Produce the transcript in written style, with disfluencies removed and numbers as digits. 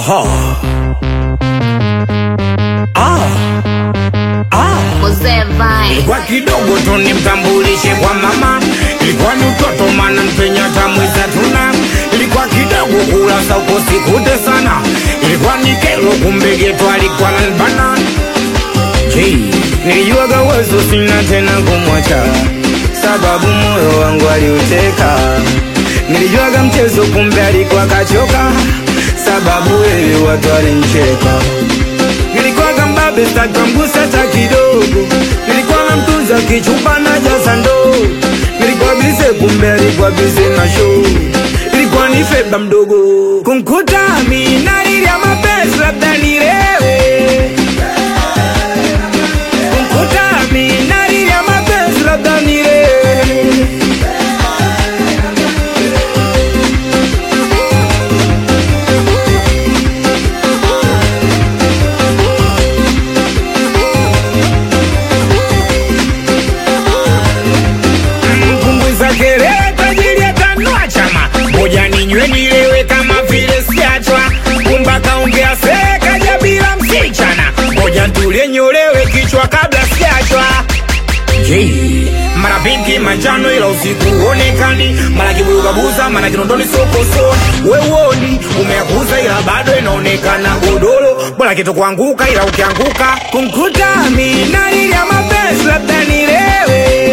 Kwa kidogo tu nimtambulishe kwa mama. Ilikuwa ni utoto maana mpenya tamwiza tuna. Ilikuwa kidogo kula sauko sikute sana. Ilikuwa ni kelo kumbe geto alikuwa nanibana. Nilijuaga wezo sina tena kumwacha, sababu moyo wangu aliuteka. Nilijuaga mchezo kumbe alikuwa kachoka, sababu wewe watu walincheka. Nilikuwaga mbabe sitaki mgusa hata kidogo. Nilikuwa namtunza kichupa na jaza ndoo. Nilikuwa bize kumbe alikuwa bize na show. Ilikuwa ni feba mdogo kumkuta mimi nalilia mapenzi labda nilewe. Kumkuta mimi nalilia mapenzi labda nilewe. Moja ninywe nilewe kama vile siachwa. Kumba kaongea seka jabila msichana. Moja ntule nyolewe kichwa kabla siachwa. Mara pinki manjano ila usiku onekani. Mara kibuga buza mara kinondoni soko so. Wewoni umeakuza ila bado inaonekana godolo. Bola kitu kuanguka ila ukianguka. Kumkuta mimi nalilia mapenzi labda nilewe.